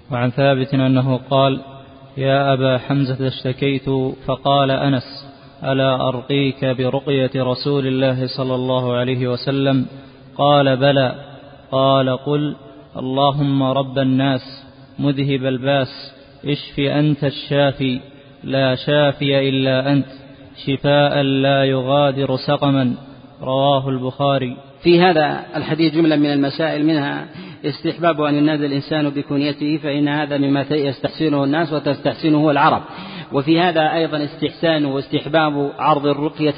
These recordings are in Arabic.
وعن ثابت أنه قال: يا أبا حمزة اشتكيت فقال أنس: ألا أرقيك برقية رسول الله صلى الله عليه وسلم؟ قال: بلى. قال: قل: اللهم رب الناس مذهب الباس اشف أنت الشافي لا شافي إلا أنت شفاء لا يغادر سقما. رواه البخاري. في هذا الحديث جملة من المسائل، منها استحباب أن ينادى الإنسان بكنيته، فإن هذا مما يستحسنه الناس وتستحسنه العرب. وفي هذا أيضا استحسان واستحباب عرض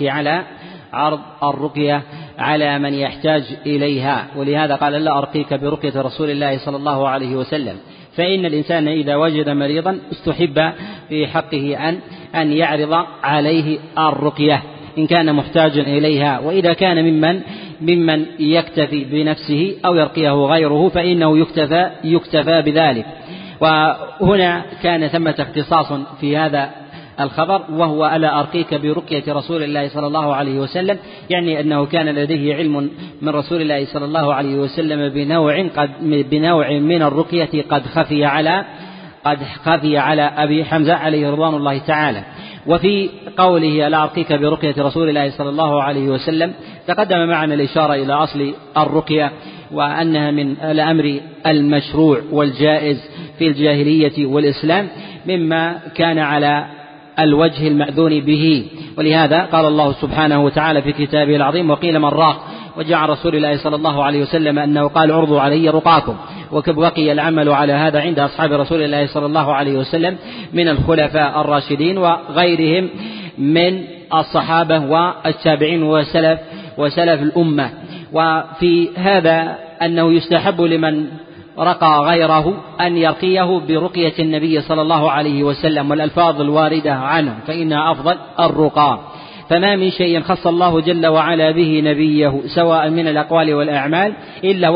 الرقية على من يحتاج إليها، ولهذا قال: لا أرقيك برقية رسول الله صلى الله عليه وسلم. فإن الإنسان إذا وجد مريضا استحب في حقه أن يعرض عليه الرقية إن كان محتاجا إليها، وإذا كان ممن يكتفي بنفسه أو يرقيه غيره فإنه يكتفى بذلك. وهنا كان ثمة اختصاص في هذا الخبر، وهو: ألا أرقيك برقية رسول الله صلى الله عليه وسلم، يعني أنه كان لديه علم من رسول الله صلى الله عليه وسلم بنوع من الرقية قد خفي على أبي حمزة عليه رضوان الله تعالى. وفي قوله: ألا أرقيك برقية رسول الله صلى الله عليه وسلم، تقدم معنا الإشارة إلى أصل الرقية، وأنها من الأمر المشروع والجائز في الجاهلية والإسلام، مما كان على الوجه المأذون به. ولهذا قال الله سبحانه وتعالى في كتابه العظيم: وقيل من راق. وجاء عن رسول الله صلى الله عليه وسلم أنه قال: عرضوا علي رقاكم. وبقي العمل على هذا عند أصحاب رسول الله صلى الله عليه وسلم من الخلفاء الراشدين وغيرهم من الصحابة والتابعين وسلف الأمة. وفي هذا أنه يستحب لمن رقى غيره أن يرقيه برقية النبي صلى الله عليه وسلم، والألفاظ الواردة عنه فإنها أفضل الرقى. فما من شيء خص الله جل وعلا به نبيه سواء من الأقوال والأعمال إلا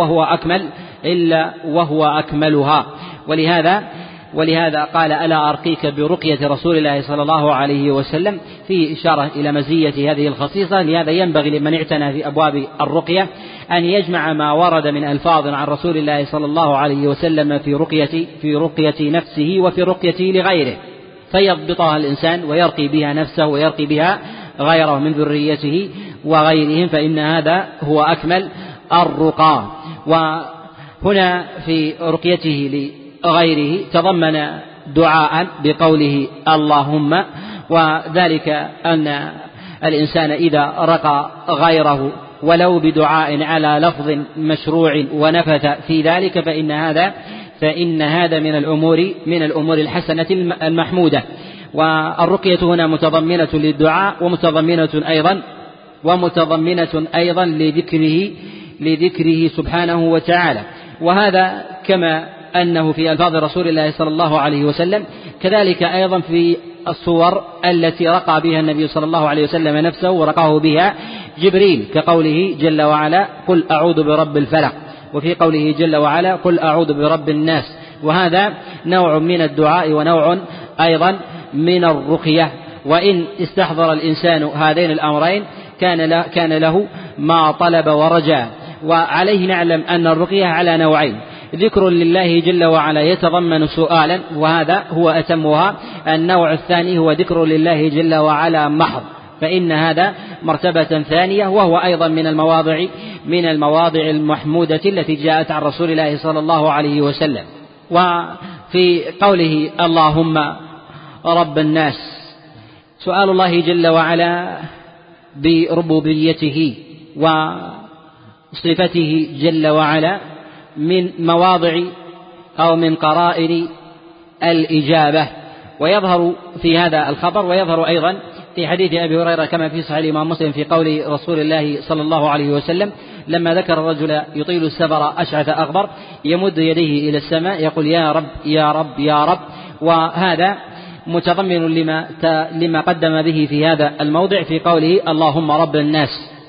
وهو أكملها. ولهذا قال: ألا أرقيك برقية رسول الله صلى الله عليه وسلم، فيه إشارة إلى مزية هذه الخصيصة. لهذا ينبغي لمن اعتنى في أبواب الرقية أن يجمع ما ورد من ألفاظ عن رسول الله صلى الله عليه وسلم في رقية نفسه وفي رقية لغيره، فيضبطها الإنسان ويرقي بها نفسه ويرقي بها غيره من ذريته وغيرهم، فإن هذا هو أكمل الرقى. وهنا في رقيته لغيره تضمن دعاء بقوله اللهم، وذلك أن الإنسان إذا رقى غيره ولو بدعاء على لفظ مشروع ونفث في ذلك فإن هذا من الأمور الحسنة المحمودة. والرقية هنا متضمنة للدعاء ومتضمنة أيضا لذكره سبحانه وتعالى. وهذا كما أنه في ألفاظ رسول الله صلى الله عليه وسلم، كذلك أيضا في الصور التي رقى بها النبي صلى الله عليه وسلم نفسه ورقاه بها جبريل، كقوله جل وعلا: قل أعوذ برب الفلق، وفي قوله جل وعلا: قل أعوذ برب الناس. وهذا نوع من الدعاء ونوع أيضا من الرقية. وإن استحضر الإنسان هذين الأمرين كان له ما طلب ورجى. وعليه نعلم أن الرقية على نوعين: ذكر لله جل وعلا يتضمن سؤالا، وهذا هو أتمها. النوع الثاني هو ذكر لله جل وعلا محض، فإن هذا مرتبة ثانية، وهو أيضا من المواضع المحمودة التي جاءت عن رسول الله صلى الله عليه وسلم. وفي قوله اللهم رب الناس، سؤال الله جل وعلا بربوبيته وصفته جل وعلا من مواضع أو من قرائن الإجابة، ويظهر في هذا الخبر ويظهر أيضا في حديث أبي هريرة كما في صحيح الإمام مسلم في قول رسول الله صلى الله عليه وسلم لما ذكر الرجل يطيل السفر أشعث أغبر يمد يديه إلى السماء يقول: يا رب يا رب يا رب. وهذا متضمن لما قدم به في هذا الموضع في قوله اللهم رب الناس.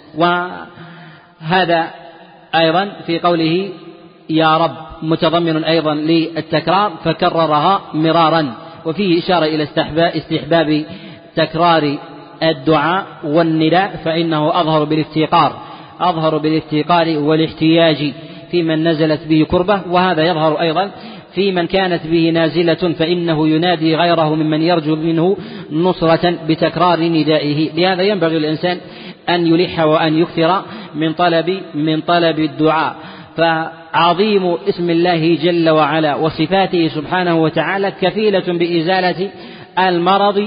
وهذا أيضا في قوله يا رب متضمن أيضا للتكرار فكررها مرارا، وفيه إشارة إلى استحباب تكرار الدعاء والنداء، فإنه أظهر بالافتقار والاحتياج في من نزلت به كربة. وهذا يظهر أيضا في من كانت به نازلة فإنه ينادي غيره ممن يرجو منه نصرة بتكرار ندائه. لهذا ينبغي الإنسان أن يلح وأن يكثر من طلب الدعاء. فعظيم اسم الله جل وعلا وصفاته سبحانه وتعالى كفيلة بإزالة المرض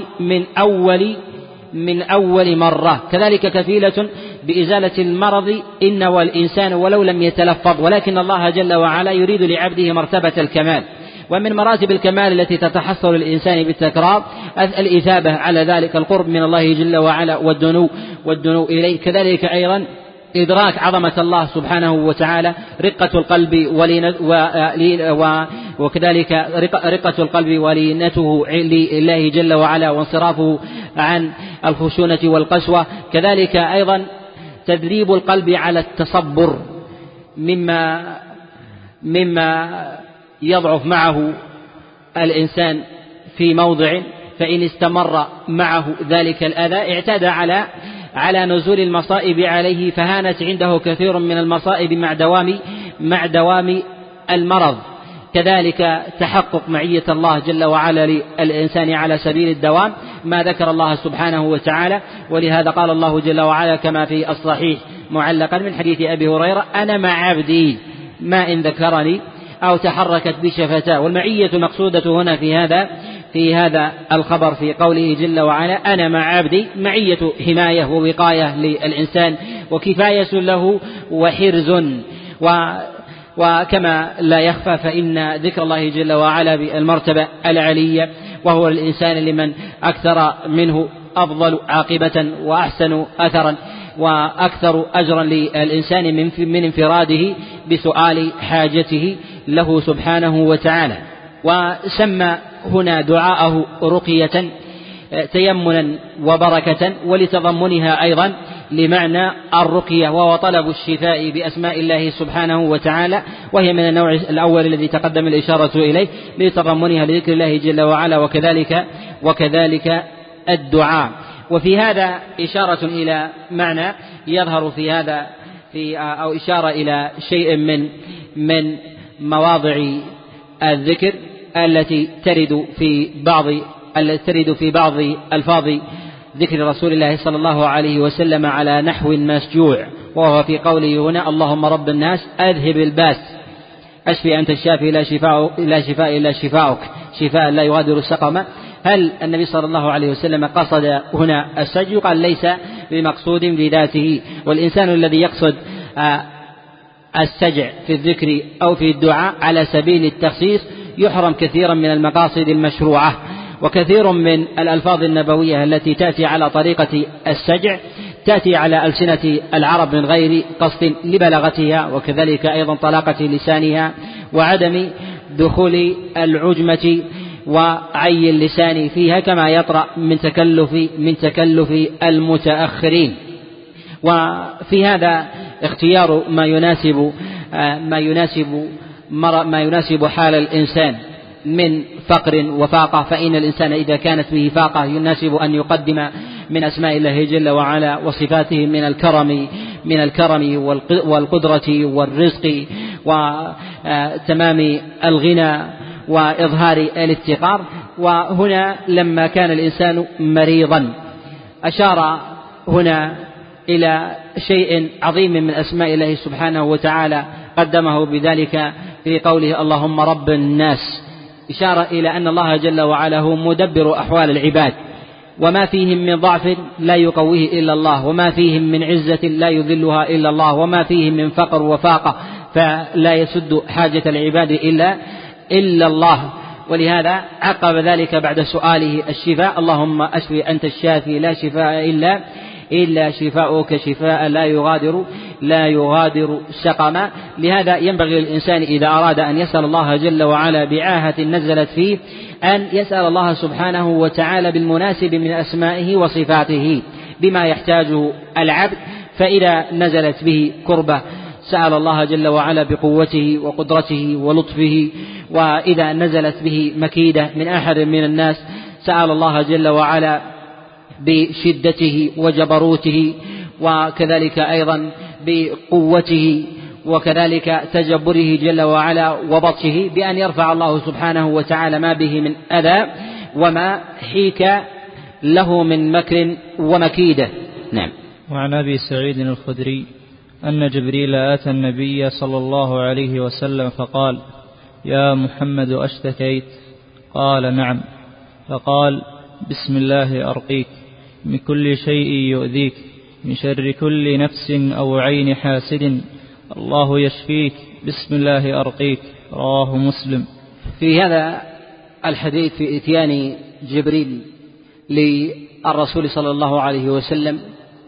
من أول مرة، كذلك كفيلة بإزالة المرض إن والإنسان ولو لم يتلفظ، ولكن الله جل وعلا يريد لعبده مرتبة الكمال. ومن مراتب الكمال التي تتحصل الإنسان بالتكرار الإثابة على ذلك القرب من الله جل وعلا والدنو إليه، كذلك أيضا إدراك عظمة الله سبحانه وتعالى، رقة القلب وكذلك رقة القلب ولينته لله جل وعلا وانصرافه عن الخشونة والقسوة، كذلك أيضا تدريب القلب على التصبر مما يضعف معه الإنسان في موضع، فإن استمر معه ذلك الأذى اعتاد على نزول المصائب عليه، فهانت عنده كثير من المصائب مع دوام المرض. كذلك تحقق معية الله جل وعلا للإنسان على سبيل الدوام ما ذكر الله سبحانه وتعالى. ولهذا قال الله جل وعلا كما في الصحيح معلقا من حديث أبي هريرة: أنا مع عبدي ما إن ذكرني أو تحركت بشفتاه. والمعية المقصودة هنا في هذا الخبر في قوله جل وعلا: أنا مع عبدي، معية حماية ووقاية للإنسان وكفاية له وحرز. وكما لا يخفى فإن ذكر الله جل وعلا بالمرتبة العلية وهو الإنسان لمن أكثر منه أفضل عاقبة وأحسن أثرا وأكثر أجرا للإنسان من انفراده بسؤال حاجته له سبحانه وتعالى. وسمى هنا دعاءه رقية تيمنا وبركة، ولتضمنها أيضا لمعنى الرقية وهو طلب الشفاء بأسماء الله سبحانه وتعالى، وهي من النوع الأول الذي تقدم الإشارة إليه، لتضمنها لذكر الله جل وعلا وكذلك الدعاء. وفي هذا إشارة إلى معنى يظهر في هذا أو إشارة إلى شيء من مواضع الذكر التي ترد في بعض ألفاظ ذكر رسول الله صلى الله عليه وسلم على نحو مسجوع، وهو في قوله هنا: اللهم رب الناس أذهب الباس أشفي أنت الشافي لا شفاء إلا شفاؤك شفاء لا يغادر سقما. هل النبي صلى الله عليه وسلم قصد هنا السجع؟ قال ليس بمقصود بذاته، والإنسان الذي يقصد السجع في الذكر أو في الدعاء على سبيل التخصيص يحرم كثيرا من المقاصد المشروعة. وكثير من الألفاظ النبوية التي تأتي على طريقة السجع تأتي على ألسنة العرب من غير قصد لبلاغتها، وكذلك أيضا طلاقة لسانها وعدم دخول العجمة وعي اللسان فيها، كما يطرأ من تكلف المتأخرين. وفي هذا اختيار ما يناسب حال الإنسان من فقر وفاقة، فإن الإنسان إذا كانت به فاقة يناسب أن يقدم من أسماء الله جل وعلا وصفاته من الكرم والقدرة والرزق وتمام الغنى وإظهار الافتقار. وهنا لما كان الإنسان مريضا أشار هنا إلى شيء عظيم من أسماء الله سبحانه وتعالى قدمه بذلك في قوله: اللهم رب الناس، إشارة إلى أن الله جل وعلا هو مدبر أحوال العباد، وما فيهم من ضعف لا يقويه إلا الله، وما فيهم من عزة لا يذلها إلا الله، وما فيهم من فقر وفاقة فلا يسد حاجة العباد إلا الله. ولهذا عقب ذلك بعد سؤاله الشفاء: اللهم أشفي أنت الشافي لا شفاء إلا شفاؤك شفاء لا يغادر سقما. لهذا ينبغي للإنسان إذا أراد أن يسأل الله جل وعلا بعاهة نزلت فيه أن يسأل الله سبحانه وتعالى بالمناسب من أسمائه وصفاته بما يحتاجه العبد، فإذا نزلت به كربة سأل الله جل وعلا بقوته وقدرته ولطفه، وإذا نزلت به مكيدة من أحد من الناس سأل الله جل وعلا بشدته وجبروته، وكذلك أيضا بقوته وكذلك تجبره جل وعلا وبطشه بأن يرفع الله سبحانه وتعالى ما به من أذى وما حيك له من مكر ومكيدة. نعم. وعن أبي سعيد الخدري أن جبريل آتى النبي صلى الله عليه وسلم فقال: يا محمد أشتكيت؟ قال: نعم. فقال: بسم الله أرقيك من كل شيء يؤذيك، من شر كل نفس أو عين حاسد، الله يشفيك، بسم الله أرقيك. رواه مسلم. في هذا الحديث في إتيان جبريل للرسول صلى الله عليه وسلم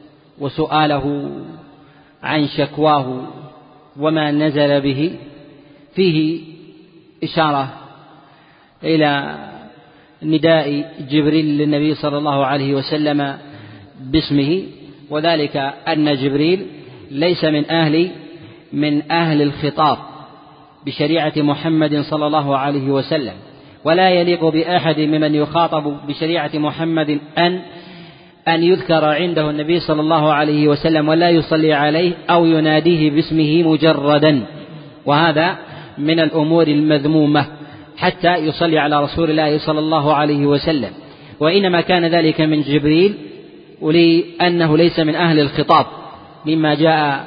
وسؤاله عن شكواه وما نزل به فيه إشارة إلى نداء جبريل للنبي صلى الله عليه وسلم باسمه، وذلك أن جبريل ليس من أهل الخطاب بشريعة محمد صلى الله عليه وسلم، ولا يليق بأحد ممن يخاطب بشريعة محمد أن يذكر عنده النبي صلى الله عليه وسلم ولا يصلي عليه أو يناديه باسمه مجردا، وهذا من الأمور المذمومة حتى يصلي على رسول الله صلى الله عليه وسلم. وإنما كان ذلك من جبريل ولأنه ليس من أهل الخطاب مما جاء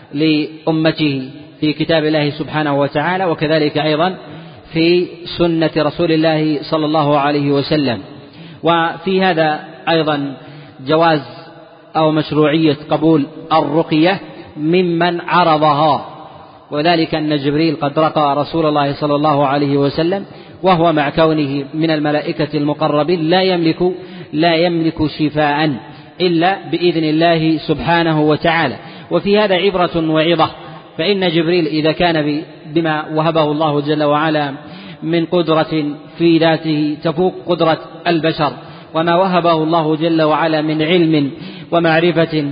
لأمته في كتاب الله سبحانه وتعالى، وكذلك أيضا في سنة رسول الله صلى الله عليه وسلم. وفي هذا أيضا جواز أو مشروعية قبول الرقية ممن عرضها، وذلك أن جبريل قد رقى رسول الله صلى الله عليه وسلم وهو مع كونه من الملائكة المقربين لا يملك شفاء إلا بإذن الله سبحانه وتعالى. وفي هذا عبرة وعظة، فإن جبريل إذا كان بما وهبه الله جل وعلا من قدرة في ذاته تفوق قدرة البشر، وما وهبه الله جل وعلا من علم ومعرفة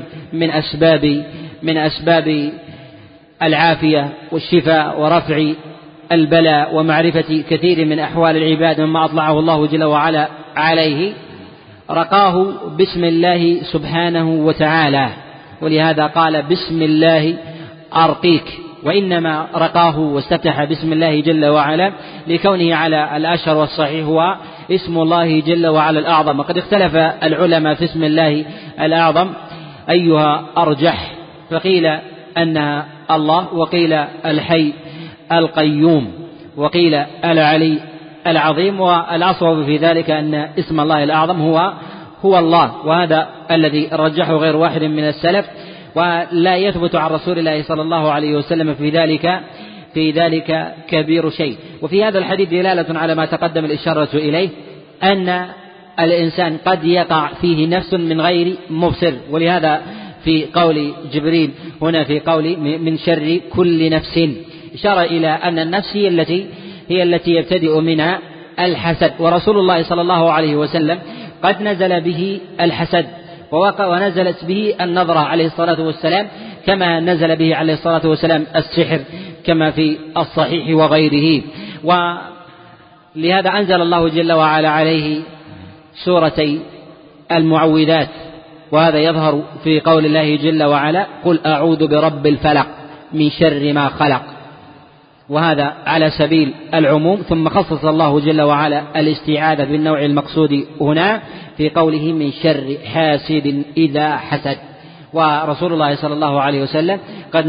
من أسباب العافية والشفاء ورفع البلاء ومعرفة كثير من أحوال العباد مما أطلعه الله جل وعلا عليه، رقاه باسم الله سبحانه وتعالى، ولهذا قال: بسم الله أرقيك. وإنما رقاه واستفتح بسم الله جل وعلا لكونه على الأشهر والصحيح هو اسم الله جل وعلا الأعظم. وقد اختلف العلماء في اسم الله الأعظم أيها أرجح، فقيل أنها الله، وقيل الحي القيوم، وقيل العلي العظيم، والأصوب في ذلك أن اسم الله الأعظم هو الله، وهذا الذي رجحه غير واحد من السلف، ولا يثبت عن رسول الله صلى الله عليه وسلم في ذلك كبير شيء. وفي هذا الحديث دلالة على ما تقدم الإشارة إليه، أن الإنسان قد يقع فيه نفس من غير مبصر، ولهذا في قول جبريل هنا في قول من شر كل نفس إشارة إلى أن النفس هي التي يبتدئ منها الحسد، ورسول الله صلى الله عليه وسلم قد نزل به الحسد ونزلت به النظرة عليه الصلاة والسلام، كما نزل به عليه الصلاة والسلام السحر كما في الصحيح وغيره. ولهذا أنزل الله جل وعلا عليه سورتي المعوذات، وهذا يظهر في قول الله جل وعلا: قل أعوذ برب الفلق من شر ما خلق، وهذا على سبيل العموم. ثم خصص الله جل وعلا الاستعاذة بالنوع المقصود هنا في قوله: من شر حاسد إذا حسد. ورسول الله صلى الله عليه وسلم قد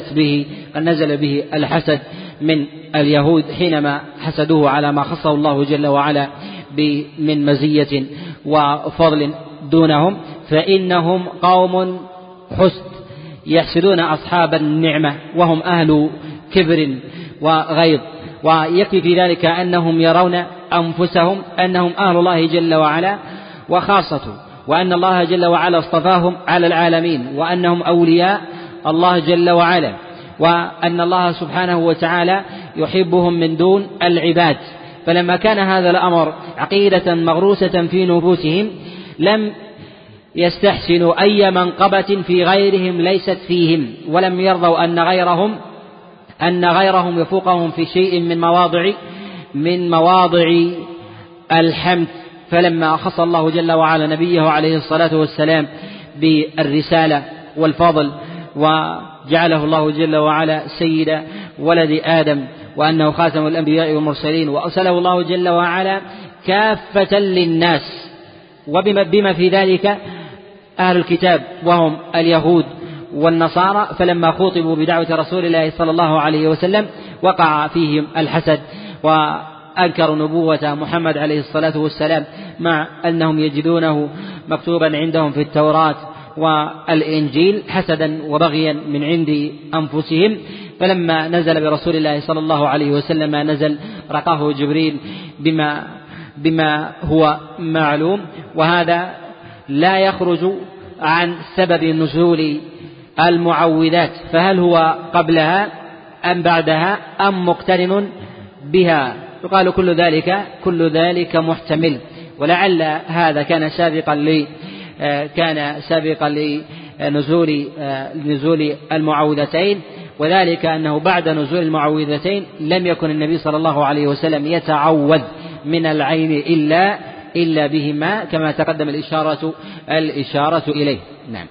نزل به الحسد من اليهود حينما حسدوه على ما خصه الله جل وعلا من مزية وفضل دونهم، فإنهم قوم حسد يحسدون أصحاب النعمة وهم أهل كبر وغيظ، ويكفي في ذلك أنهم يرون أنفسهم أنهم أهل الله جل وعلا وخاصته، وأن الله جل وعلا اصطفاهم على العالمين، وأنهم أولياء الله جل وعلا، وأن الله سبحانه وتعالى يحبهم من دون العباد. فلما كان هذا الأمر عقيدة مغروسة في نفوسهم لم يستحسنوا أي منقبة في غيرهم ليست فيهم، ولم يرضوا أن غيرهم يفوقهم في شيء من مواضع الحمد. فلما خص الله جل وعلا نبيه عليه الصلاة والسلام بالرسالة والفضل جعله الله جل وعلا سيد ولد آدم، وأنه خاتم الأنبياء والمرسلين، وأرسله الله جل وعلا كافة للناس، وبما في ذلك أهل الكتاب وهم اليهود والنصارى، فلما خاطبوا بدعوة رسول الله صلى الله عليه وسلم وقع فيهم الحسد وأنكروا نبوة محمد عليه الصلاة والسلام، مع أنهم يجدونه مكتوبا عندهم في التوراة والإنجيل حسدا وبغيا من عند أنفسهم. فلما نزل برسول الله صلى الله عليه وسلم نزل رقاه جبريل بما هو معلوم، وهذا لا يخرج عن سبب نزول المعوذات، فهل هو قبلها أم بعدها أم مقترن بها؟ يقال كل ذلك محتمل، ولعل هذا كان سابقا لنزول المعوذتين، وذلك أنه بعد نزول المعوذتين لم يكن النبي صلى الله عليه وسلم يتعوذ من العين إلا بهما، كما تقدم الإشارة إليه. نعم.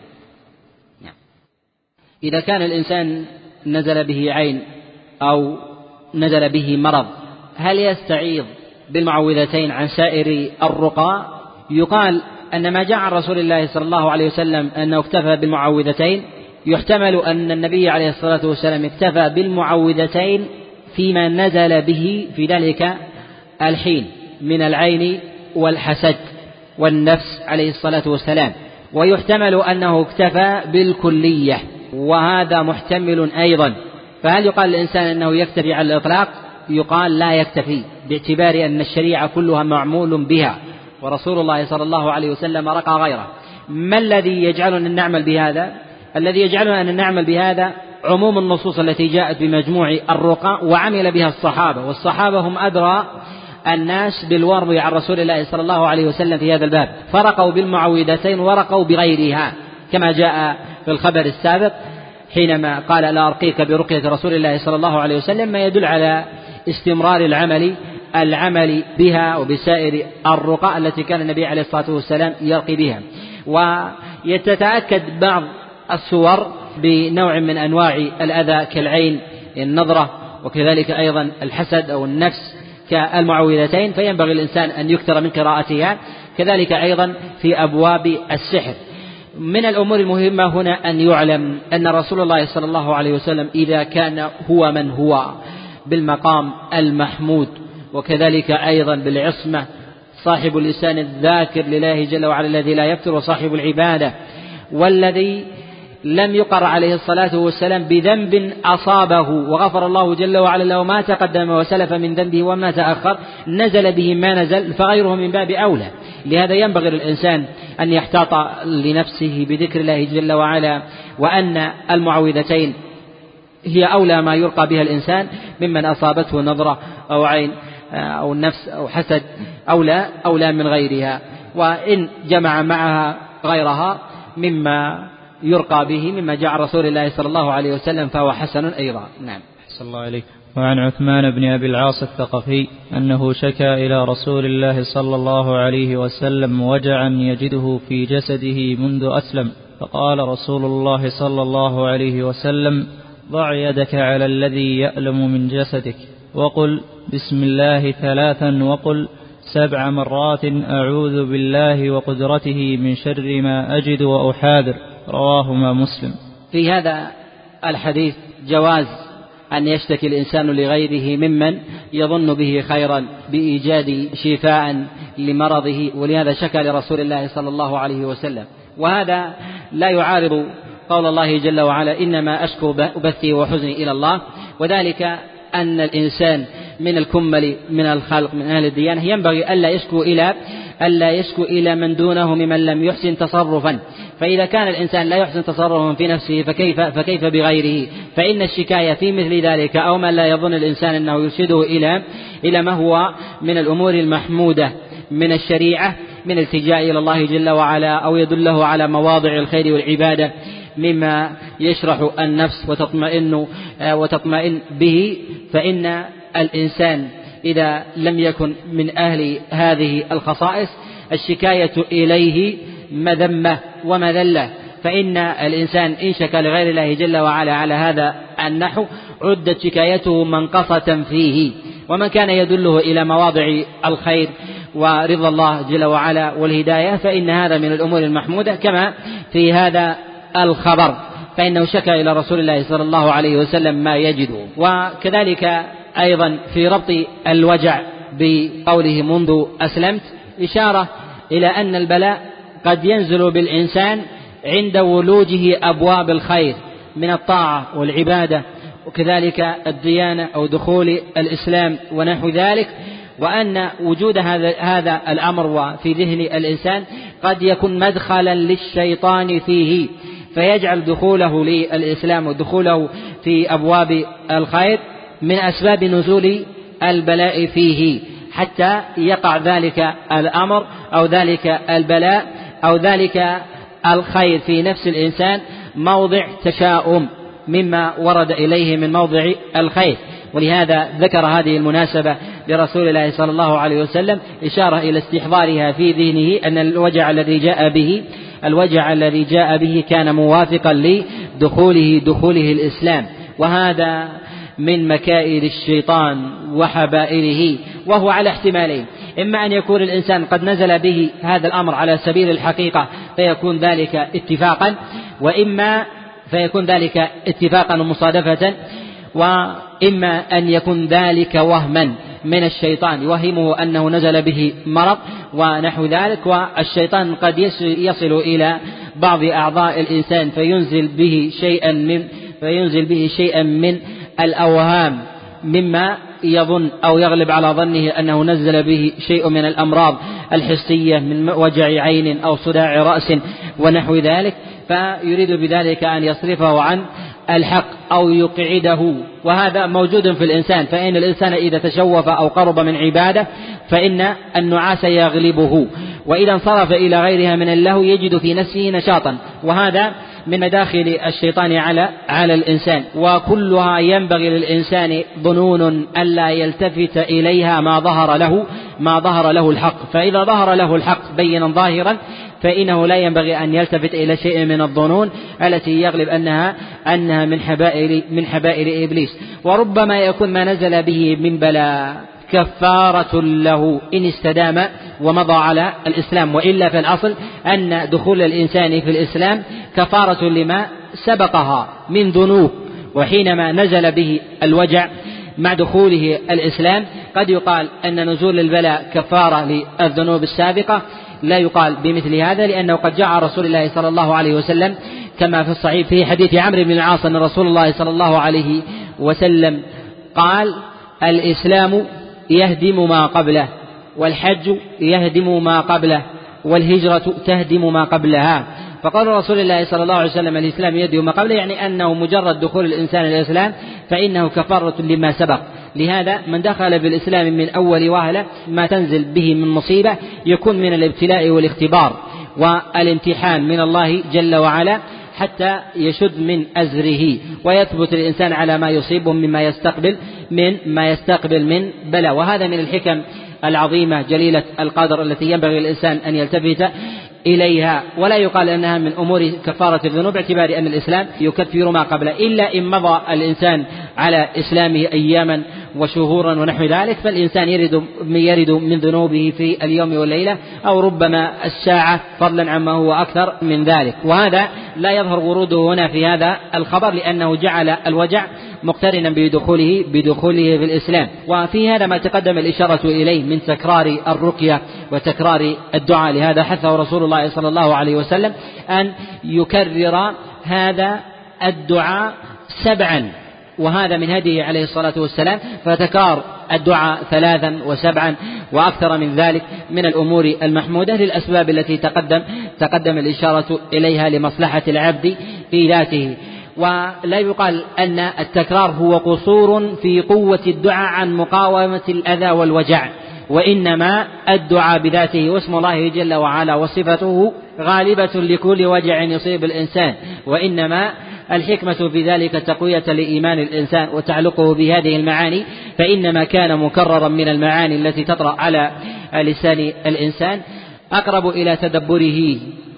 إذا كان الإنسان نزل به عين أو نزل به مرض، هل يستعيذ بالمعوذتين عن سائر الرقى؟ يقال أن ما جاء عن رسول الله صلى الله عليه وسلم أنه اكتفى بالمعوذتين، يحتمل أن النبي عليه الصلاة والسلام اكتفى بالمعوذتين فيما نزل به في ذلك الحين من العين والحسد والنفس عليه الصلاة والسلام، ويحتمل أنه اكتفى بالكلية، وهذا محتمل أيضا. فهل يقال للإنسان أنه يكتفي على الإطلاق؟ يقال لا يكتفي، باعتبار أن الشريعة كلها معمول بها، ورسول الله صلى الله عليه وسلم رقى غيره. ما الذي يجعلنا أن نعمل بهذا؟ الذي يجعلنا أن نعمل بهذا عموم النصوص التي جاءت بمجموع الرقى وعمل بها الصحابة، والصحابة هم أدرى الناس بالورع عن رسول الله صلى الله عليه وسلم في هذا الباب، فرقوا بالمعوذتين ورقوا بغيرها، كما جاء في الخبر السابق حينما قال لا أرقيك برقية رسول الله صلى الله عليه وسلم، ما يدل على استمرار العمل بها وبسائر الرقى التي كان النبي عليه الصلاة والسلام يرقي بها. ويتتأكد بعض الصور بنوع من أنواع الأذى كالعين النظرة، وكذلك أيضا الحسد أو النفس كالمعوذتين، فينبغي الإنسان أن يكثر من قراءتها. كذلك أيضا في أبواب السحر. من الأمور المهمة هنا أن يعلم أن رسول الله صلى الله عليه وسلم إذا كان هو من هو بالمقام المحمود، وكذلك أيضا بالعصمة، صاحب اللسان الذاكر لله جل وعلا الذي لا يفتر، وصاحب العبادة، والذي لم يقر عليه الصلاة والسلام بذنب أصابه وغفر الله جل وعلا له ما تقدم وسلف من ذنبه وما تأخر، نزل به ما نزل، فغيره من باب أولى. لهذا ينبغي للإنسان أن يحتاط لنفسه بذكر الله جل وعلا، وأن المعوذتين هي أولى ما يرقى بها الإنسان ممن أصابته نظرة أو عين أو النفس أو حسد، أولى من غيرها، وإن جمع معها غيرها مما يرقى به مما جاء رسول الله صلى الله عليه وسلم فهو حسن أيضا. نعم. أحسن الله عليك. وعن عثمان بن أبي العاص الثقفي أنه شكى إلى رسول الله صلى الله عليه وسلم وجعا يجده في جسده منذ أسلم، فقال رسول الله صلى الله عليه وسلم: ضع يدك على الذي يألم من جسدك، وقل بسم الله 3، وقل 7 مرات أعوذ بالله وقدرته من شر ما أجد وأحاذر. رواهما مسلم. في هذا الحديث جواز أن يشتكي الإنسان لغيره ممن يظن به خيرا بإيجاد شفاء لمرضه، ولهذا شكى لرسول الله صلى الله عليه وسلم. وهذا لا يعارض قول الله جل وعلا: إنما أشكو بثي وحزني إلى الله، وذلك أن الإنسان من الكمل من الخلق من أهل الديانة ينبغي ألا يشكو إلى من دونه ممن لم يحسن تصرفا، فإذا كان الإنسان لا يحسن تصرفا في نفسه فكيف بغيره؟ فإن الشكاية في مثل ذلك أو ما لا يظن الإنسان أنه يرشده إلى ما هو من الأمور المحمودة من الشريعة، من التجاء إلى الله جل وعلا، أو يدله على مواضع الخير والعبادة مما يشرح النفس وتطمئن به. فإن الإنسان إذا لم يكن من أهل هذه الخصائص الشكاية إليه مذمة ومذلة، فإن الإنسان إن شكى لغير الله جل وعلا على هذا النحو عدت شكايته منقصة فيه. ومن كان يدله إلى مواضع الخير ورضا الله جل وعلا والهداية فإن هذا من الأمور المحمودة، كما في هذا الخبر فإنه شكى إلى رسول الله صلى الله عليه وسلم ما يجده. وكذلك أيضا في ربط الوجع بقوله منذ أسلمت إشارة إلى أن البلاء قد ينزل بالإنسان عند ولوجه أبواب الخير من الطاعة والعبادة وكذلك الديانة أو دخول الإسلام ونحو ذلك، وأن وجود هذا الأمر وفي ذهن الإنسان قد يكون مدخلا للشيطان فيه، فيجعل دخوله للإسلام ودخوله في أبواب الخير من أسباب نزول البلاء فيه، حتى يقع ذلك الأمر أو ذلك البلاء أو ذلك الخير في نفس الإنسان موضع تشاؤم مما ورد إليه من موضع الخير. ولهذا ذكر هذه المناسبة لرسول الله صلى الله عليه وسلم إشارة إلى استحضارها في ذهنه أن الوجع الذي جاء به كان موافقا لدخوله الإسلام، وهذا من مكائد الشيطان وحبائله، وهو على احتمالين: إما أن يكون الإنسان قد نزل به هذا الأمر على سبيل الحقيقة فيكون ذلك اتفاقا، وإما فيكون ذلك اتفاقا ومصادفة، وإما أن يكون ذلك وهما من الشيطان يوهمه أنه نزل به مرض ونحو ذلك، والشيطان قد يصل إلى بعض أعضاء الإنسان فينزل به شيئا من الأوهام مما يظن أو يغلب على ظنه أنه نزل به شيء من الأمراض الحسية من وجع عين أو صداع رأس ونحو ذلك، فيريد بذلك أن يصرفه عن الحق أو يقعده. وهذا موجود في الإنسان، فإن الإنسان إذا تشوف أو قرب من عبادة فإن النعاس يغلبه، وإذا انصرف إلى غيرها من اللهو يجد في نفسه نشاطا، وهذا من مداخل الشيطان على الإنسان. وكلها ينبغي للإنسان ظنون ألا يلتفت إليها ما ظهر له الحق، فإذا ظهر له الحق بينا ظاهرا فإنه لا ينبغي أن يلتفت إلى شيء من الظنون التي يغلب أنها من حبائل إبليس. وربما يكون ما نزل به من بلاء كفارة له إن استدام ومضى على الإسلام، وإلا فالأصل أن دخول الإنسان في الإسلام كفارة لما سبقها من ذنوب، وحينما نزل به الوجع مع دخوله الإسلام قد يقال أن نزول البلاء كفارة للذنوب السابقة. لا يقال بمثل هذا، لأنه قد جاء رسول الله صلى الله عليه وسلم كما في الصحيح في حديث عمرو بن العاص أن رسول الله صلى الله عليه وسلم قال: الإسلام يهدم ما قبله، والحج يهدم ما قبله، والهجرة تهدم ما قبلها. فقال رسول الله صلى الله عليه وسلم: الإسلام يهدم ما قبله، يعني أنه مجرد دخول الإنسان الإسلام فإنه كفارة لما سبق. لهذا من دخل بالإسلام من أول وهلة ما تنزل به من مصيبة يكون من الابتلاء والاختبار والامتحان من الله جل وعلا حتى يشد من أزره ويثبت الإنسان على ما يصيبه مما يستقبل من بلاء. وهذا من الحكم العظيمة جليلة القدر التي ينبغي الإنسان أن يلتفت إليها، ولا يقال أنها من أمور كفارة الذنوب باعتبار أن الإسلام يكفر ما قبله، إلا إن مضى الإنسان على إسلامه أياما وشهورا ونحو ذلك، فالإنسان يرد من ذنوبه في اليوم والليلة أو ربما الساعة، فضلا عما هو أكثر من ذلك. وهذا لا يظهر وروده هنا في هذا الخبر، لأنه جعل الوجع مقترنا بدخوله في الإسلام. وفي هذا ما تقدم الإشارة إليه من تكرار الرقية وتكرار الدعاء. لهذا حثه رسول الله صلى الله عليه وسلم أن يكرر هذا الدعاء 7، وهذا من هديه عليه الصلاة والسلام، فتكرار الدعاء 3 و7 وأكثر من ذلك من الأمور المحمودة للأسباب التي تقدم الإشارة إليها لمصلحة العبد في ذاته. ولا يقال أن التكرار هو قصور في قوة الدعاء عن مقاومة الأذى والوجع، وإنما الدعاء بذاته واسم الله جل وعلا وصفته غالبة لكل وجع يصيب الإنسان، وإنما الحكمة في ذلك تقوية لإيمان الإنسان وتعلقه بهذه المعاني، فإنما كان مكررا من المعاني التي تطرأ على لسان الإنسان أقرب إلى تدبره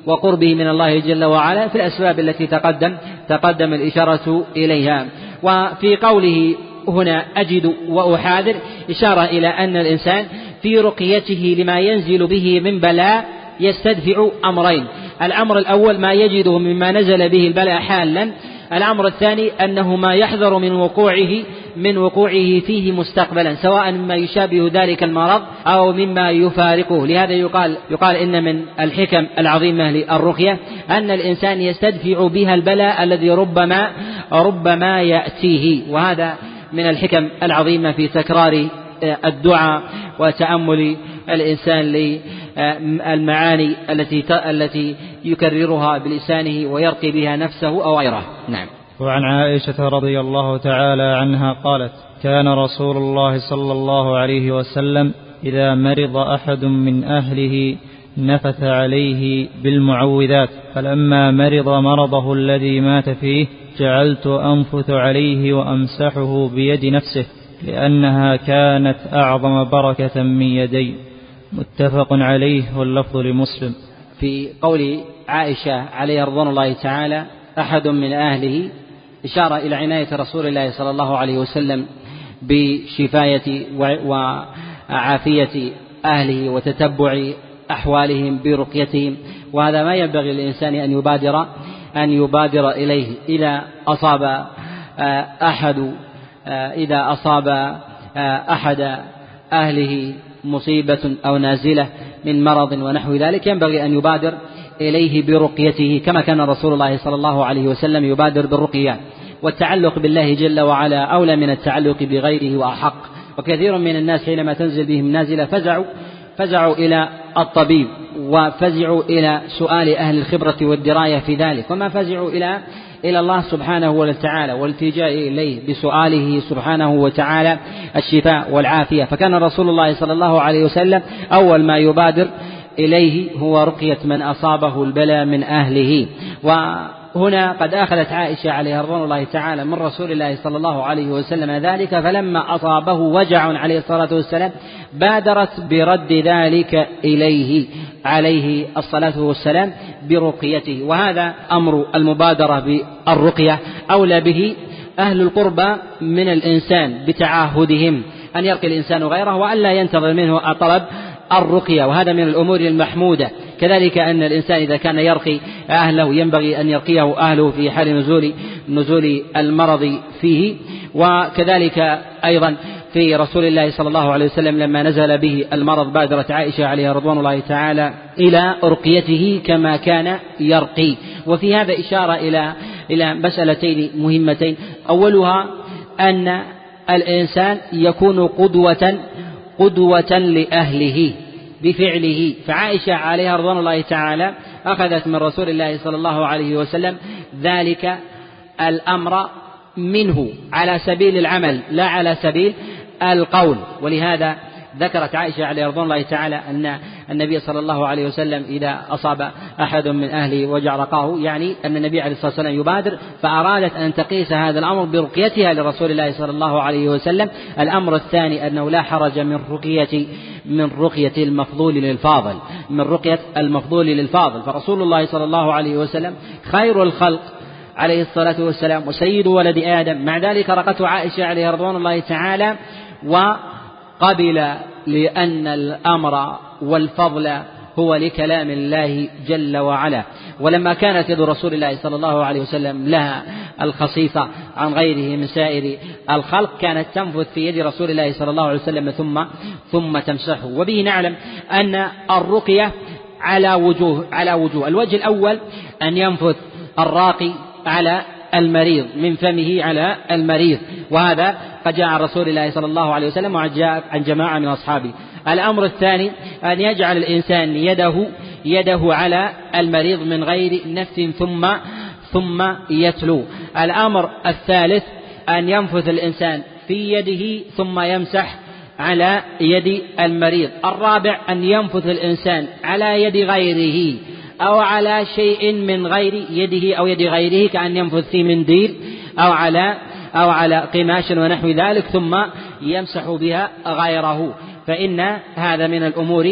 وقربه من الله جل وعلا في الأسباب التي تقدم الإشارة إليها. وفي قوله هنا أجد وأحاذر إشارة إلى أن الإنسان في رقيته لما ينزل به من بلاء يستدفع أمرين: الأمر الأول ما يجده مما نزل به البلاء حالا، الأمر الثاني أنه ما يحذر من وقوعه فيه مستقبلا، سواء مما يشابه ذلك المرض أو مما يفارقه. لهذا يقال إن من الحكم العظيمة للرقية أن الإنسان يستدفع بها البلاء الذي ربما يأتيه، وهذا من الحكم العظيمة في تكرار الدعاء وتأمل الإنسان للمعاني التي يكررها بلسانه ويرقي بها نفسه أو غيره. نعم. وعن عائشة رضي الله تعالى عنها قالت: كان رسول الله صلى الله عليه وسلم إذا مرض أحد من أهله نفث عليه بالمعوذات، فلما مرض مرضه الذي مات فيه جعلت أنفث عليه وأمسحه بيد نفسه، لأنها كانت أعظم بركة من يدي. متفق عليه، واللفظ لمسلم. في قول عائشة عليها رضوان الله تعالى أحد من أهله إشارة إلى عناية رسول الله صلى الله عليه وسلم بشفاية وعافية أهله وتتبع أحوالهم برقيتهم، وهذا ما ينبغي للإنسان أن يبادر إليه. إذا أصاب أحد أهله مصيبة أو نازلة من مرض ونحو ذلك ينبغي أن يبادر إليه برقيته، كما كان رسول الله صلى الله عليه وسلم يبادر بالرقية. والتعلق بالله جل وعلا أولى من التعلق بغيره وأحق. وكثير من الناس حينما تنزل بهم نازلة فزعوا إلى الطبيب وفزعوا إلى سؤال أهل الخبرة والدراية في ذلك، وما فزعوا إلى الله سبحانه وتعالى والالتجاء إليه بسؤاله سبحانه وتعالى الشفاء والعافية. فكان رسول الله صلى الله عليه وسلم أول ما يبادر إليه هو رقية من أصابه البلاء من أهله. وهنا قد أخذت عائشة عليها رضوان الله تعالى من رسول الله صلى الله عليه وسلم ذلك، فلما أصابه وجع عليه الصلاة والسلام بادرت برد ذلك إليه عليه الصلاة والسلام برقيته. وهذا أمر المبادرة بالرقية أولى به أهل القربى من الإنسان بتعاهدهم أن يرقي الإنسان غيره وأن لا ينتظر منه طلب الرقية، وهذا من الأمور المحمودة. كذلك أن الإنسان إذا كان يرقي أهله ينبغي أن يرقيه أهله في حال نزول المرض فيه. وكذلك أيضا في رسول الله صلى الله عليه وسلم لما نزل به المرض بادرت عائشة عليها رضوان الله تعالى إلى رقيته كما كان يرقي. وفي هذا إشارة إلى مسألتين مهمتين: أولها أن الإنسان يكون قدوة لأهله بفعله. فعائشة عليها رضوان الله تعالى أخذت من رسول الله صلى الله عليه وسلم ذلك الأمر منه على سبيل العمل لا على سبيل القول. ولهذا ذكرت عائشة عليه رضوان الله تعالى أن النبي صلى الله عليه وسلم إذا أصاب أحد من أهله وجع رقاه، يعني أن النبي عليه الصلاة والسلام يبادر، فأرادت أن تقيس هذا الأمر برقيتها لرسول الله صلى الله عليه وسلم. الأمر الثاني أنه لا حرج من رقية المفضول للفاضل، فرسول الله صلى الله عليه وسلم خير الخلق عليه الصلاة والسلام وسيد ولد آدم، مع ذلك رقته عائشة عليه رضوان الله تعالى وقبل، لأن الأمر والفضل هو لكلام الله جل وعلا. ولما كانت يد رسول الله صلى الله عليه وسلم لها الخصيصة عن غيره من سائر الخلق كانت تنفث في يد رسول الله صلى الله عليه وسلم ثم تمسحه. وبه نعلم أن الرقية على وجوه. الوجه الأول أن ينفث الراقي على المريض من فمه على المريض، وهذا قد جاء عن رسول الله صلى الله عليه وسلم وجاء عن جماعة من أصحابه. الأمر الثاني أن يجعل الإنسان يده على المريض من غير نفس ثم يتلو. الأمر الثالث أن ينفث الإنسان في يده ثم يمسح على يد المريض. الرابع أن ينفث الإنسان على يد غيره أو على شيء من غير يده أو يد غيره، كأن ينفث في منديل أو على قماش ونحو ذلك ثم يمسح بها غيره، فإن هذا من الأمور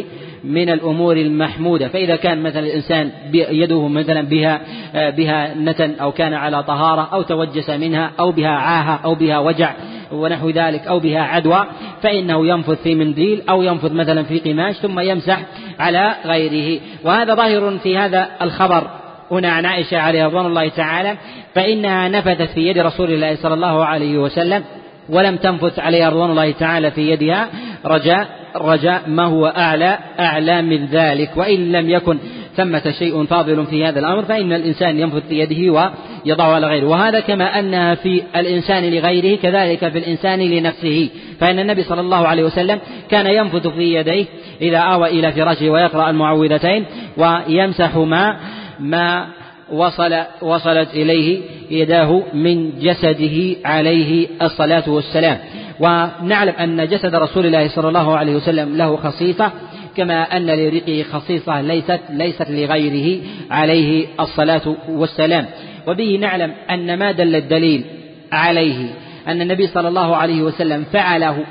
من الأمور المحمودة. فإذا كان مثلا الإنسان يده مثلا بها نتن أو كان على طهارة أو توجس منها أو بها عاهة أو بها وجع ونحو ذلك أو بها عدوى، فإنه ينفث في منديل أو ينفث مثلا في قماش ثم يمسح على غيره. وهذا ظاهر في هذا الخبر هنا عن عائشة عليها رضوان الله تعالى، فإنها نفثت في يد رسول الله صلى الله عليه وسلم ولم تنفث عليها رضوان الله تعالى في يدها رجاء ما هو أعلى من ذلك. وإن لم يكن ثمة شيء فاضل في هذا الأمر فإن الإنسان ينفث في يده ويضعه على غيره. وهذا كما أنها في الإنسان لغيره كذلك في الإنسان لنفسه، فإن النبي صلى الله عليه وسلم كان ينفث في يديه إذا آوى إلى فراشه ويقرأ المعوذتين ويمسح ما وصلت إليه يداه من جسده عليه الصلاة والسلام. ونعلم أن جسد رسول الله صلى الله عليه وسلم له خصيصة كما أن لريقه خصيصة ليست لغيره عليه الصلاة والسلام. وبه نعلم أن ما دل الدليل عليه أن النبي صلى الله عليه وسلم فعله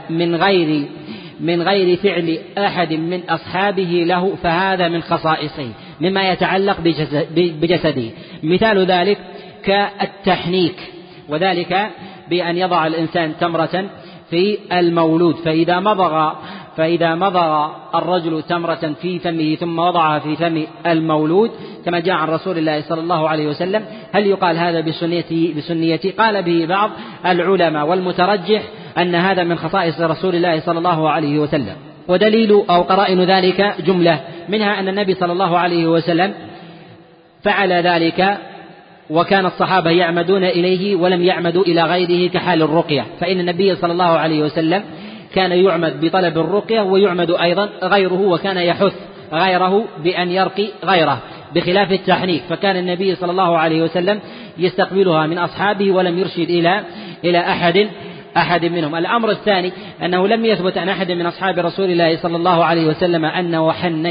من غير فعل أحد من أصحابه له، فهذا من خصائصه مما يتعلق بجسده. مثال ذلك كالتحنيك، وذلك بأن يضع الإنسان تمرة في المولود، فإذا مضغ الرجل تمرة في فمه ثم وضعها في فم المولود كما جاء عن رسول الله صلى الله عليه وسلم، هل يقال هذا بسنيته؟ قال به بعض العلماء، والمترجح أن هذا من خصائص رسول الله صلى الله عليه وسلم. ودليل أو قرائن ذلك جملة، منها أن النبي صلى الله عليه وسلم فعل ذلك وكان الصحابة يعمدون إليه ولم يعمدوا إلى غيره كحال الرقية، فإن النبي صلى الله عليه وسلم كان يعمد بطلب الرقية ويعمد أيضا غيره، وكان يحث غيره بأن يرقي غيره، بخلاف التحنيك فكان النبي صلى الله عليه وسلم يستقبلها من أصحابه ولم يرشد إلى أحد منهم. الأمر الثاني أنه لم يثبت عن أحد من أصحاب رسول الله صلى الله عليه وسلم أنه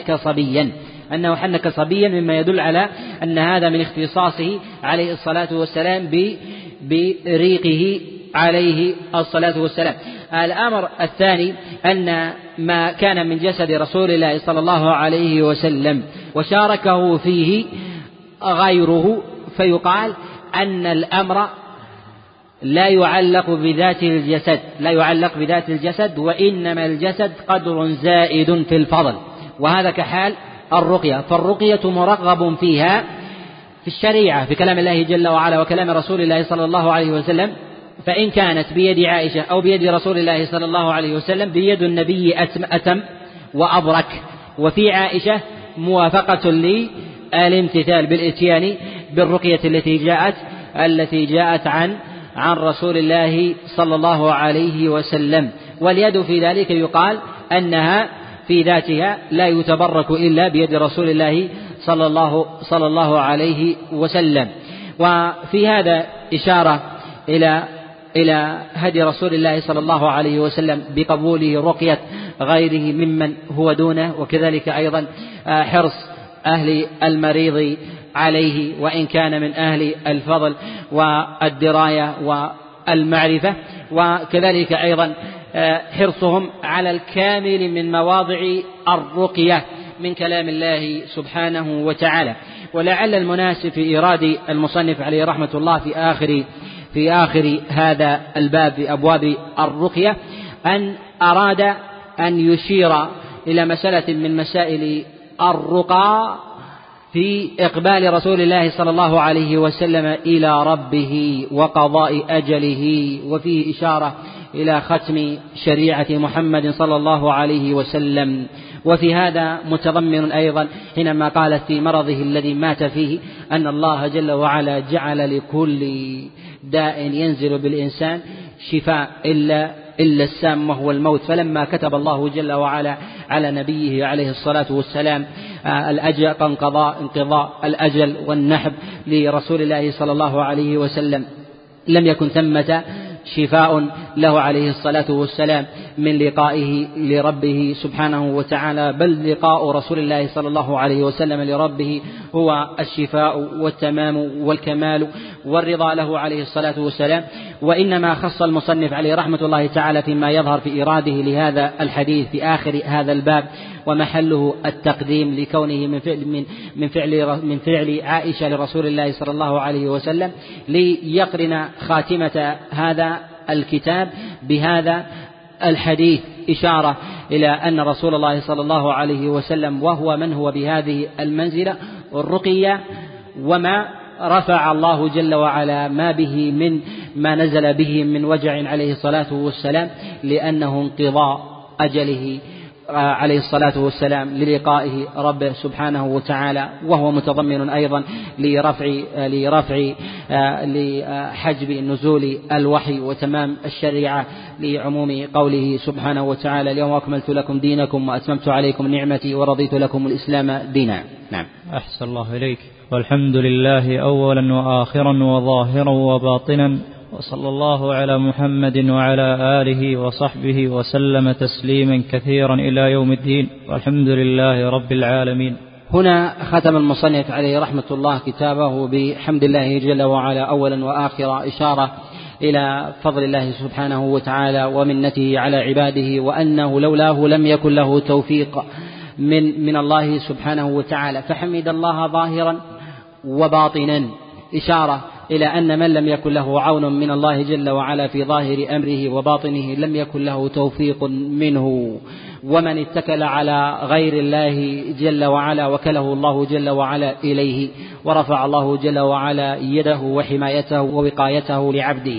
حنك صبيا، مما يدل على أن هذا من اختصاصه عليه الصلاة والسلام بريقه عليه الصلاة والسلام. الأمر الثاني أن ما كان من جسد رسول الله صلى الله عليه وسلم وشاركه فيه غيره فيقال أن الأمر لا يعلق بذات الجسد وإنما الجسد قدر زائد في الفضل، وهذا كحال الرقية. فالرقية مرغب فيها في الشريعة في كلام الله جل وعلا وكلام رسول الله صلى الله عليه وسلم، فإن كانت بيد عائشة أو بيد رسول الله صلى الله عليه وسلم بيد النبي أتم وأبرك. وفي عائشة موافقة للامتثال بالإتيان بالرقية التي جاءت عن رسول الله صلى الله عليه وسلم. واليد في ذلك يقال أنها في ذاتها لا يتبرك إلا بيد رسول الله صلى الله عليه وسلم. وفي هذا إشارة إلى هدي رسول الله صلى الله عليه وسلم بقبوله رقية غيره ممن هو دونه، وكذلك أيضا حرص أهل المريض عليه وإن كان من أهل الفضل والدراية والمعرفة، وكذلك أيضا حرصهم على الكامل من مواضع الرقية من كلام الله سبحانه وتعالى. ولعل المناسب في إيراد المصنف عليه رحمة الله في آخر هذا الباب في أبواب الرقية أن أراد أن يشير إلى مسألة من مسائل الرقى في إقبال رسول الله صلى الله عليه وسلم إلى ربه وقضاء أجله، وفيه إشارة إلى ختم شريعة محمد صلى الله عليه وسلم. وفي هذا متضمن أيضا حينما قالت في مرضه الذي مات فيه أن الله جل وعلا جعل لكل داء ينزل بالإنسان شفاء إلا السام وهو الموت، فلما كتب الله جل وعلا على نبيه عليه الصلاة والسلام انقضاء الأجل والنحب لرسول الله صلى الله عليه وسلم لم يكن ثمة شفاء له عليه الصلاة والسلام من لقائه لربه سبحانه وتعالى، بل لقاء رسول الله صلى الله عليه وسلم لربه هو الشفاء والتمام والكمال. والرضا له عليه الصلاة والسلام. وإنما خص المصنف عليه رحمة الله تعالى فيما يظهر في إيراده لهذا الحديث في آخر هذا الباب، ومحله التقديم لكونه من فعل عائشة لرسول الله صلى الله عليه وسلم، ليقرن خاتمة هذا الكتاب بهذا الحديث، إشارة إلى أن رسول الله صلى الله عليه وسلم وهو من هو بهذه المنزلة الرقية، وما رفع الله جل وعلا ما نزل به من وجع عليه الصلاة والسلام، لأنه انقضاء أجله عليه الصلاة والسلام للقائه ربه سبحانه وتعالى، وهو متضمن أيضا لحجب نزول الوحي وتمام الشريعة، لعموم قوله سبحانه وتعالى: اليوم أكملت لكم دينكم وأتممت عليكم نعمتي ورضيت لكم الإسلام دينا. نعم. أحسن الله إليك. والحمد لله أولا وآخرا وظاهرا وباطنا، وصلى الله على محمد وعلى آله وصحبه وسلم تسليما كثيرا إلى يوم الدين، والحمد لله رب العالمين. هنا ختم المصنف عليه رحمة الله كتابه بحمد الله جل وعلا أولا وآخرا، إشارة إلى فضل الله سبحانه وتعالى ومنته على عباده، وأنه لولاه لم يكن له توفيق من الله سبحانه وتعالى، فحمد الله ظاهرا وباطنا، إشارة إلى أن من لم يكن له عون من الله جل وعلا في ظاهر أمره وباطنه لم يكن له توفيق منه. ومن اتكل على غير الله جل وعلا وكله الله جل وعلا إليه، ورفع الله جل وعلا يده وحمايته ووقايته لعبده.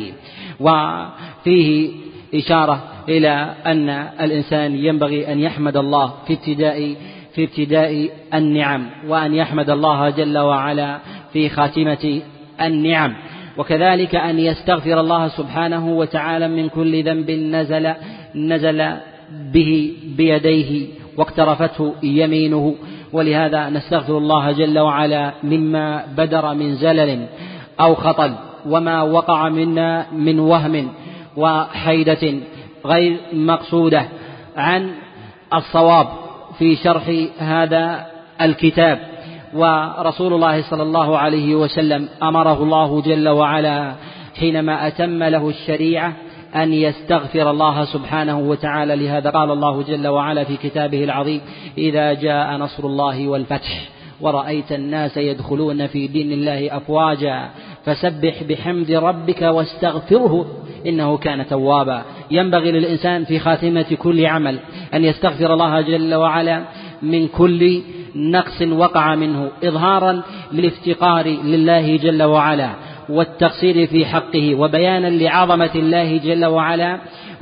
وفيه إشارة إلى أن الإنسان ينبغي أن يحمد الله في ابتداء النعم، وأن يحمد الله جل وعلا في خاتمة النعم، وكذلك أن يستغفر الله سبحانه وتعالى من كل ذنب نزل به بيديه واقترفته يمينه. ولهذا نستغفر الله جل وعلا مما بدر من زلل أو خطل، وما وقع منا من وهم وحيدة غير مقصودة عن الصواب في شرح هذا الكتاب. ورسول الله صلى الله عليه وسلم أمره الله جل وعلا حينما أتم له الشريعة أن يستغفر الله سبحانه وتعالى. لهذا قال الله جل وعلا في كتابه العظيم: إذا جاء نصر الله والفتح ورأيت الناس يدخلون في دين الله أفواجا فسبح بحمد ربك واستغفره إنه كان توابا. ينبغي للإنسان في خاتمة كل عمل أن يستغفر الله جل وعلا من كل نقص وقع منه، إظهارا للافتقار لله جل وعلا والتقصير في حقه، وبيانا لعظمة الله جل وعلا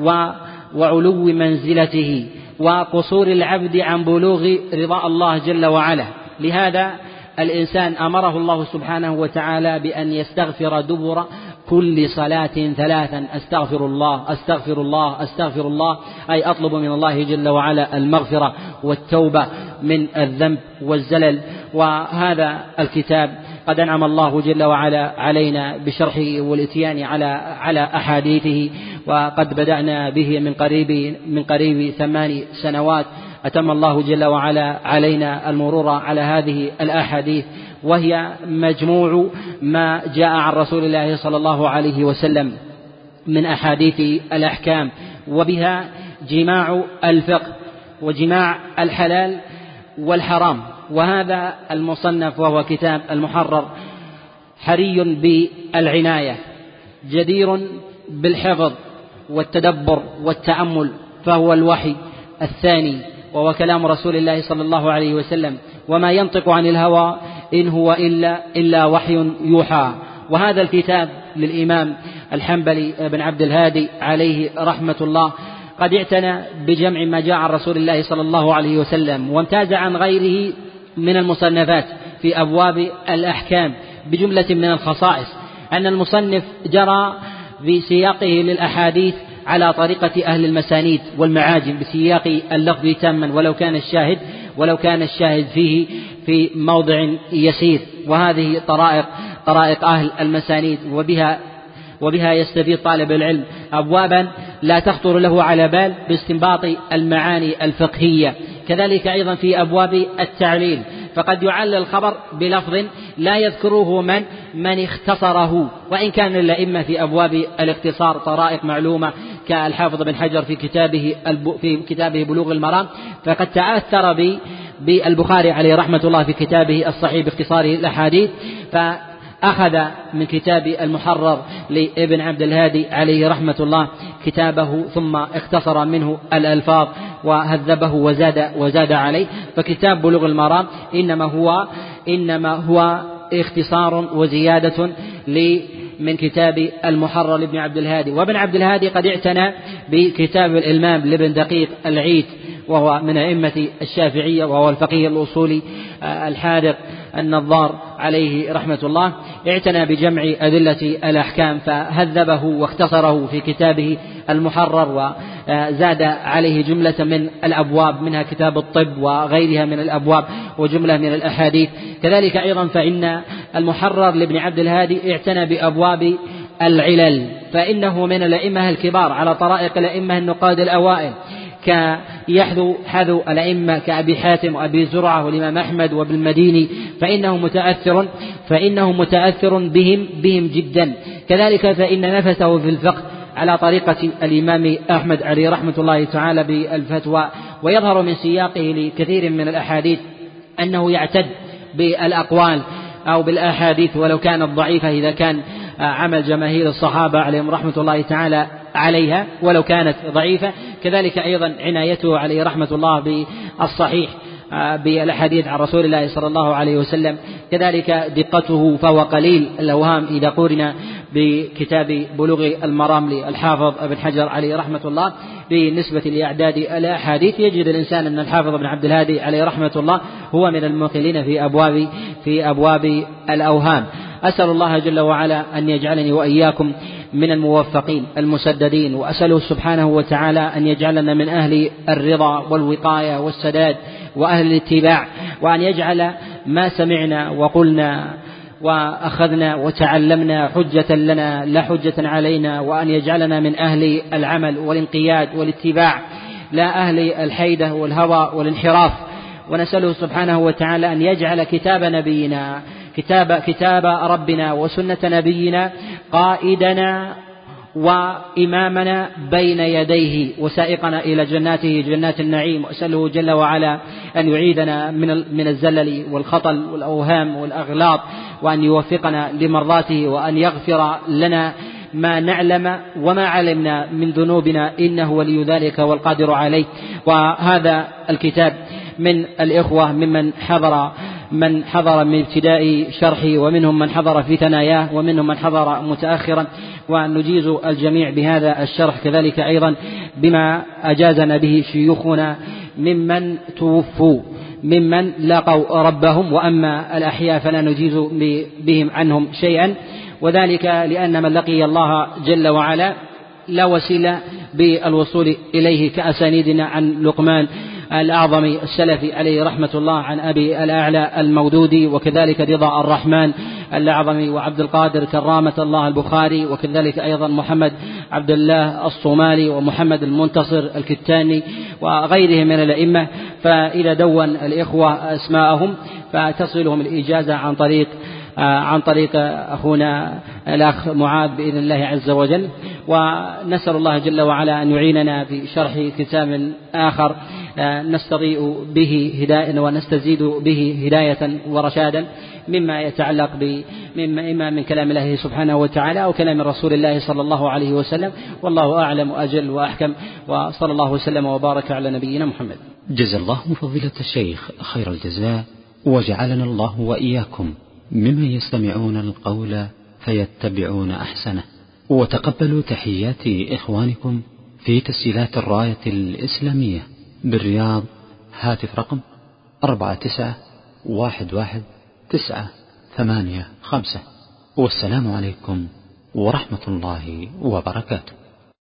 وعلو منزلته وقصور العبد عن بلوغ رضا الله جل وعلا. لهذا الإنسان أمره الله سبحانه وتعالى بأن يستغفر دبر كل صلاة ثلاثا: أستغفر الله أستغفر الله أستغفر الله، أي أطلب من الله جل وعلا المغفرة والتوبة من الذنب والزلل. وهذا الكتاب قد أنعم الله جل وعلا علينا بشرحه والإتيان على أحاديثه، وقد بدأنا به من قريب 8 سنوات. أتم الله جل وعلا علينا المرور على هذه الأحاديث، وهي مجموع ما جاء عن رسول الله صلى الله عليه وسلم من أحاديث الأحكام، وبها جماع الفقه وجماع الحلال والحرام. وهذا المصنف وهو كتاب المحرر حري بالعناية، جدير بالحفظ والتدبر والتأمل، فهو الوحي الثاني، وهو كلام رسول الله صلى الله عليه وسلم، وما ينطق عن الهوى إن هو إلا وحي يوحى. وهذا الكتاب للإمام الحنبلي بن عبد الهادي عليه رحمة الله قد اعتنى بجمع ما جاء عن رسول الله صلى الله عليه وسلم، وامتاز عن غيره من المصنفات في أبواب الأحكام بجملة من الخصائص: أن المصنف جرى بسياقه للأحاديث على طريقة أهل المسانيد والمعاجم بسياق اللفظ تاما، ولو كان الشاهد فيه في موضع يسير. وهذه طرائق أهل المسانيد، وبها يستفيد طالب العلم أبوابا لا تخطر له على بال باستنباط المعاني الفقهية. كذلك أيضا في أبواب التعليل، فقد يعلل الخبر بلفظ لا يذكره من من اختصره، وإن كان للأئمة في أبواب الاختصار طرائق معلومة كالحافظ بن حجر في كتابه بلوغ المرام، فقد تأثر بالبخاري عليه رحمة الله في كتابه الصحيح باختصاره الأحاديث، فأخذ من كتاب المحرر لابن عبد الهادي عليه رحمة الله كتابه، ثم اختصر منه الألفاظ وهذبه وزاد عليه. فكتاب بلوغ المرام إنما هو اختصار وزيادة من كتاب المحرر لابن عبد الهادي. وابن عبد الهادي قد اعتنى بكتاب الإلمام لابن دقيق العيد، وهو من أئمة الشافعية، وهو الفقيه الأصولي الحاذق النظار عليه رحمة الله، اعتنى بجمع أدلة الأحكام فهذبه واختصره في كتابه المحرر، وزاد عليه جملة من الأبواب منها كتاب الطب وغيرها من الأبواب وجملة من الأحاديث. كذلك أيضا فإن المحرر لابن عبد الهادي اعتنى بأبواب العلل، فإنه من الأئمة الكبار على طرائق الأئمة النقاد الأوائل، حذو الأئمة كأبي حاتم وأبي زرعة والإمام أحمد وابن المديني، فإنه متأثر بهم جدا. كذلك فإن نفسه في الفقه على طريقة الإمام أحمد عليه رحمة الله تعالى بالفتوى، ويظهر من سياقه لكثير من الأحاديث أنه يعتد بالأقوال أو بالأحاديث ولو كانت ضعيفة، إذا كان عمل جماهير الصحابة عليهم رحمة الله تعالى عليها ولو كانت ضعيفة. كذلك أيضا عنايته عليه رحمة الله بالصحيح بالأحاديث عن رسول الله صلى الله عليه وسلم. كذلك دقته فهو قليل الأوهام إذا قرن بكتاب بلوغ المرام للحافظ ابن حجر عليه رحمة الله بالنسبة لأعداد الأحاديث. يجد الإنسان أن الحافظ ابن عبد الهادي عليه رحمة الله هو من المقلين في أبواب الأوهام. أسأل الله جل وعلا أن يجعلني وإياكم من الموفقين المسددين، وأسأله سبحانه وتعالى أن يجعلنا من أهل الرضا والوقاية والسداد وأهل الاتباع، وأن يجعل ما سمعنا وقلنا وأخذنا وتعلمنا حجة لنا لا حجة علينا، وأن يجعلنا من أهل العمل والانقياد والاتباع لا أهل الحيدة والهوى والانحراف. ونسأله سبحانه وتعالى أن يجعل كتاب نبينا كتاب ربنا وسنة نبينا قائدنا وإمامنا بين يديه وسائقنا إلى جناته جنات النعيم. وأسأله جل وعلا أن يعيدنا من الزلل والخطل والأوهام والأغلاط، وأن يوفقنا لمرضاته، وأن يغفر لنا ما نعلم وما علمنا من ذنوبنا، إنه ولي ذلك والقادر عليه. وهذا الكتاب من الإخوة ممن حضر من ابتداء شرحه، ومنهم من حضر في ثناياه، ومنهم من حضر متأخرا، ونجيز الجميع بهذا الشرح. كذلك أيضا بما أجازنا به شيوخنا ممن توفوا ممن لاقوا ربهم، وأما الأحياء فلا نجيز بهم عنهم شيئا، وذلك لأن من لقي الله جل وعلا لا وسيلة بالوصول إليه كأسانيدنا عن لقمان الأعظم السلفي عليه رحمة الله، عن أبي الأعلى المودودي، وكذلك رضا الرحمن الأعظم، وعبد القادر كرامة الله البخاري، وكذلك أيضا محمد عبد الله الصومالي، ومحمد المنتصر الكتاني، وغيرهم من الأئمة. فإذا دون الإخوة أسماءهم فتصلهم الإجازة عن طريق أخونا الأخ معاذ بإذن الله عز وجل. ونسأل الله جل وعلا أن يعيننا في شرح كتاب آخر نستضيء به هداية ونستزيد به هداية ورشادا، مما يتعلق إما من كلام الله سبحانه وتعالى أو كلام رسول الله صلى الله عليه وسلم، والله أعلم وأجل وأحكم، وصلى الله وسلم وبارك على نبينا محمد. جزا الله فضيلة الشيخ خير الجزاء، وجعلنا الله وإياكم ممن يستمعون القول فيتبعون أحسنه. وتقبلوا تحيات إخوانكم في تسجيلات الراية الإسلامية بالرياض، هاتف رقم 49111985. والسلام عليكم ورحمة الله وبركاته.